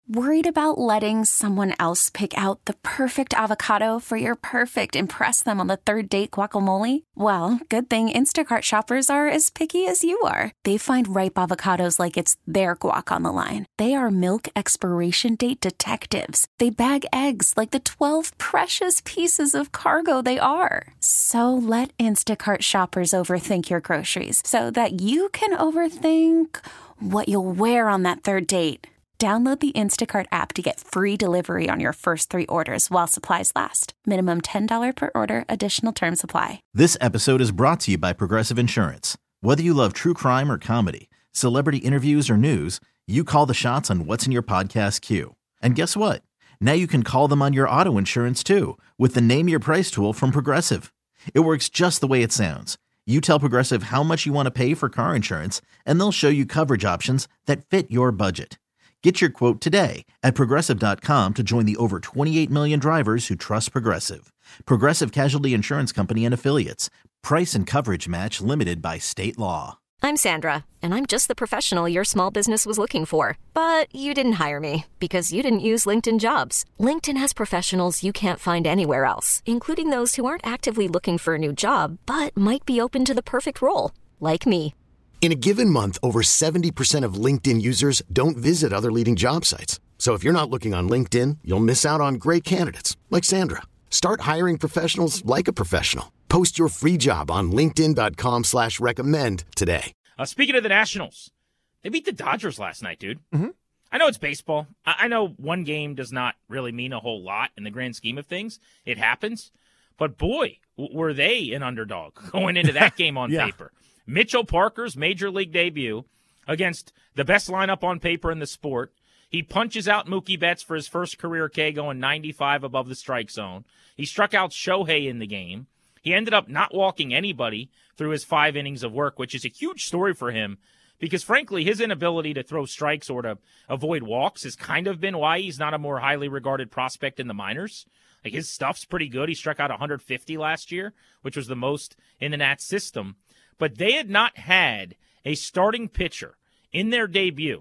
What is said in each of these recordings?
Worried about letting someone else pick out the perfect avocado for your perfect impress them on the third date guacamole? Well, good thing Instacart shoppers are as picky as you are. They find ripe avocados like it's their guac on the line. They are milk expiration date detectives. They bag eggs like the 12 precious pieces of cargo they are. So let Instacart shoppers overthink your groceries so that you can overthink what you'll wear on that third date. Download the Instacart app to get free delivery on your first 3 orders while supplies last. Minimum $10 per order. Additional terms apply. This episode is brought to you by Progressive Insurance. Whether you love true crime or comedy, celebrity interviews or news, you call the shots on what's in your podcast queue. And guess what? Now you can call them on your auto insurance too with the Name Your Price tool from Progressive. It works just the way it sounds. You tell Progressive how much you want to pay for car insurance, and they'll show you coverage options that fit your budget. Get your quote today at Progressive.com to join the over 28 million drivers who trust Progressive. Progressive Casualty Insurance Company and Affiliates. Price and coverage match limited by state law. I'm Sandra, and I'm just the professional your small business was looking for. But you didn't hire me because you didn't use LinkedIn Jobs. LinkedIn has professionals you can't find anywhere else, including those who aren't actively looking for a new job, but might be open to the perfect role, like me. In a given month, over 70% of LinkedIn users don't visit other leading job sites. So if you're not looking on LinkedIn, you'll miss out on great candidates like Sandra. Start hiring professionals like a professional. Post your free job on linkedin.com/recommend today. Speaking of the Nationals, they beat the Dodgers last night, dude. Mm-hmm. I know it's baseball. I know one game does not really mean a whole lot in the grand scheme of things. It happens. But boy, were they an underdog going into that game on paper. Mitchell Parker's major league debut against the best lineup on paper in the sport. He punches out Mookie Betts for his first career K, going 95 above the strike zone. He struck out Shohei in the game. He ended up not walking anybody through his 5 innings of work, which is a huge story for him because, frankly, his inability to throw strikes or to avoid walks has kind of been why he's not a more highly regarded prospect in the minors. Like, his stuff's pretty good. He struck out 150 last year, which was the most in the Nats system. But they had not had a starting pitcher in their debut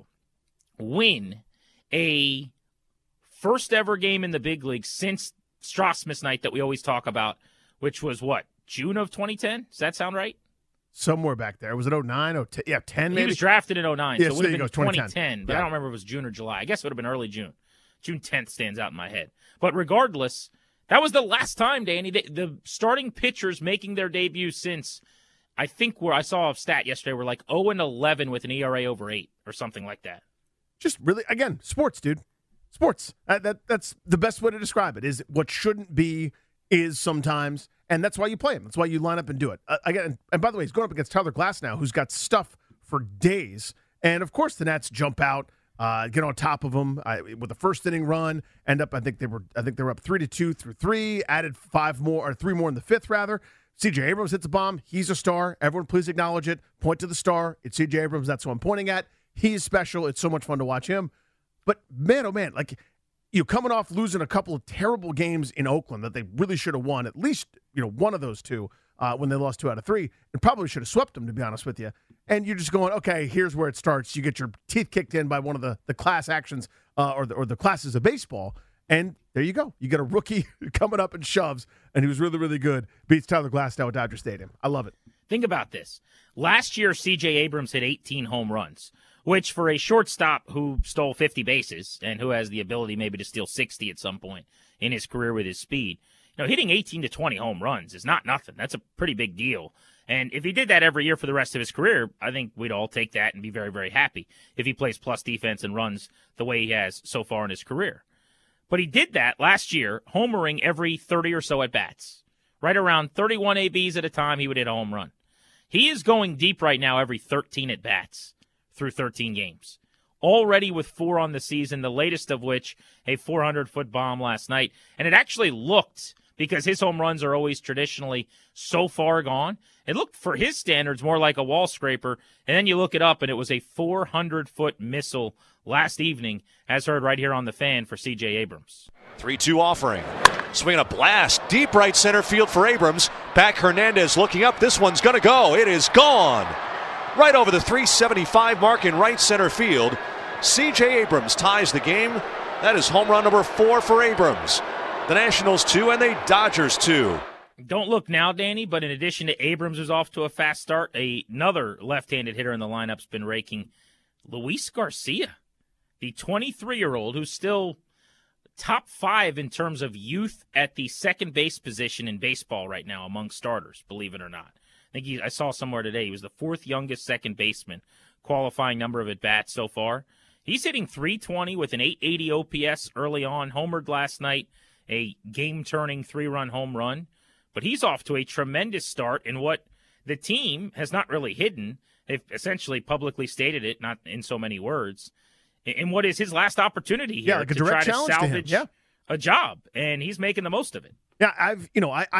win a first-ever game in the big leagues since Strasmus night that we always talk about, which was, what, June of 2010? Does that sound right? Somewhere back there. Was it 09? 10 maybe? He was drafted in 09, yeah, so it would have been 2010. 2010, but I don't remember if it was June or July. I guess it would have been early June. June 10th stands out in my head. But regardless, that was the last time, Danny, the starting pitchers making their debut since – I think where I saw a stat yesterday, we're like 0-11 with an ERA over 8 or something like that. Just really, again, sports, dude. Sports. That's the best way to describe it. Is what shouldn't be is sometimes, and that's why you play him. That's why you line up and do it. Again, and by the way, he's going up against Tyler Glasnow, who's got stuff for days. And of course, the Nats jump out, get on top of him with a first inning run. End up, I think they were up 3-2 through 3. Added 3 more in the 5th rather. C.J. Abrams hits a bomb. He's a star. Everyone please acknowledge it. Point to the star. It's C.J. Abrams. That's who I'm pointing at. He's special. It's so much fun to watch him. But, man, oh, man, like, you coming off losing a couple of terrible games in Oakland that they really should have won, at least, one of those two when they lost 2 out of 3, and probably should have swept them, to be honest with you. And you're just going, okay, here's where it starts. You get your teeth kicked in by one of the class actions or the classes of baseball. And there you go. You get a rookie coming up and shoves, and he was really, really good. Beats Tyler Glasnow at Dodger Stadium. I love it. Think about this. Last year, C.J. Abrams hit 18 home runs, which for a shortstop who stole 50 bases and who has the ability maybe to steal 60 at some point in his career with his speed, hitting 18 to 20 home runs is not nothing. That's a pretty big deal. And if he did that every year for the rest of his career, I think we'd all take that and be very, very happy if he plays plus defense and runs the way he has so far in his career. But he did that last year, homering every 30 or so at-bats. Right around 31 ABs at a time, he would hit a home run. He is going deep right now every 13 at-bats through 13 games. Already with 4 on the season, the latest of which a 400-foot bomb last night. And it actually looked, because his home runs are always traditionally so far gone, it looked for his standards more like a wall scraper. And then you look it up, and it was a 400-foot missile last evening, as heard right here on The Fan for C.J. Abrams. 3-2 offering. Swinging a blast. Deep right center field for Abrams. Back Hernandez looking up. This one's going to go. It is gone. Right over the 375 mark in right center field. C.J. Abrams ties the game. That is home run number 4 for Abrams. The Nationals 2 and the Dodgers 2. Don't look now, Danny, but in addition to Abrams, who's off to a fast start, another left-handed hitter in the lineup's been raking. Luis Garcia, the 23-year-old who's still top 5 in terms of youth at the second base position in baseball right now among starters, believe it or not. I saw somewhere today he was the 4th youngest second baseman, qualifying number of at-bats so far. He's hitting .320 with an .880 OPS early on, homered last night, a game-turning 3-run home run. But he's off to a tremendous start in what the team has not really hidden. They've essentially publicly stated it, not in so many words, in what is his last opportunity here like a direct challenge to salvage a job, and he's making the most of it. Yeah, I've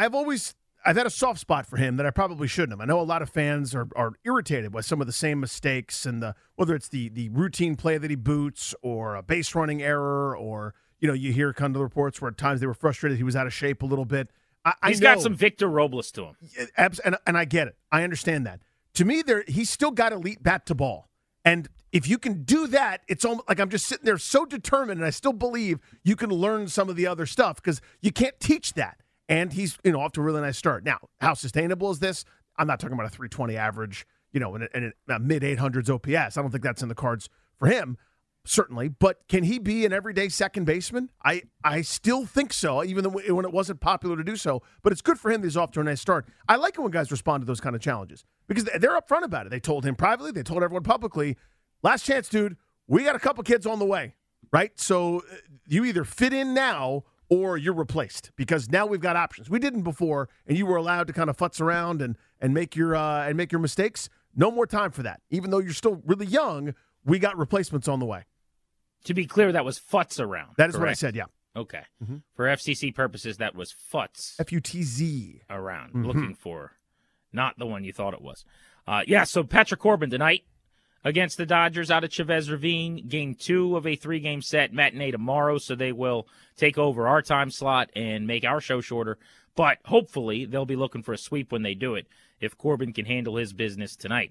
had a soft spot for him that I probably shouldn't have. I know a lot of fans are irritated with some of the same mistakes and whether it's the routine play that he boots or a base running error or, you hear kind of the reports where at times they were frustrated he was out of shape a little bit. He's got some Victor Robles to him. And I get it. I understand that. To me, he's still got elite bat to ball. And if you can do that, it's almost like I'm just sitting there so determined, and I still believe you can learn some of the other stuff because you can't teach that. And he's off to a really nice start. Now, how sustainable is this? I'm not talking about a 320 average, and a mid-800s OPS. I don't think that's in the cards for him. Certainly, but can he be an everyday second baseman? I still think so, even though when it wasn't popular to do so. But it's good for him that he's off to a nice start. I like it when guys respond to those kind of challenges because they're upfront about it. They told him privately. They told everyone publicly, last chance, dude, we got a couple kids on the way, right? So you either fit in now or you're replaced because now we've got options. We didn't before, and you were allowed to kind of futz around and make your mistakes. No more time for that. Even though you're still really young, we got replacements on the way. To be clear, that was futz around. That is correct? what I said, yeah. Okay. Mm-hmm. For FCC purposes, that was futz. F-U-T-Z. Around. Mm-hmm. Looking for not the one you thought it was. So Patrick Corbin tonight against the Dodgers out of Chavez Ravine. Game 2 of a 3-game set. Matinee tomorrow, so they will take over our time slot and make our show shorter. But hopefully they'll be looking for a sweep when they do it if Corbin can handle his business tonight.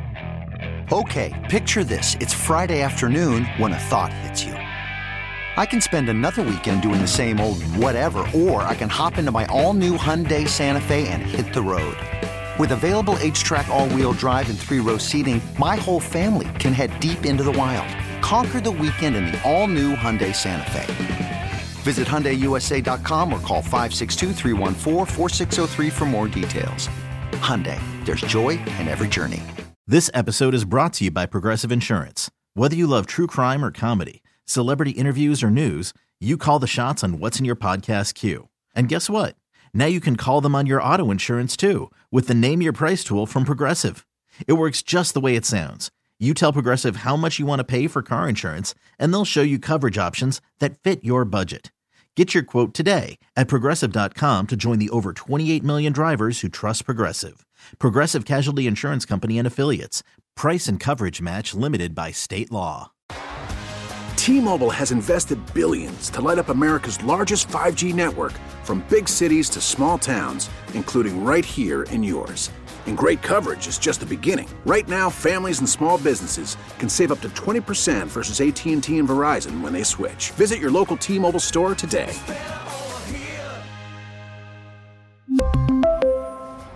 Okay, picture this. It's Friday afternoon when a thought hits you. I can spend another weekend doing the same old whatever, or I can hop into my all-new Hyundai Santa Fe and hit the road. With available H-Track all-wheel drive and 3-row seating, my whole family can head deep into the wild. Conquer the weekend in the all-new Hyundai Santa Fe. Visit HyundaiUSA.com or call 562-314-4603 for more details. Hyundai, there's joy in every journey. This episode is brought to you by Progressive Insurance. Whether you love true crime or comedy, celebrity interviews or news, you call the shots on what's in your podcast queue. And guess what? Now you can call them on your auto insurance too with the Name Your Price tool from Progressive. It works just the way it sounds. You tell Progressive how much you want to pay for car insurance, and they'll show you coverage options that fit your budget. Get your quote today at Progressive.com to join the over 28 million drivers who trust Progressive. Progressive Casualty Insurance Company and Affiliates. Price and coverage match limited by state law. T-Mobile has invested billions to light up America's largest 5G network, from big cities to small towns, including right here in yours. And great coverage is just the beginning. Right now, families and small businesses can save up to 20% versus AT&T and Verizon when they switch. Visit your local T-Mobile store today.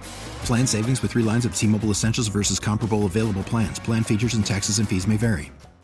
Plan savings with 3 lines of T-Mobile Essentials versus comparable available plans. Plan features and taxes and fees may vary.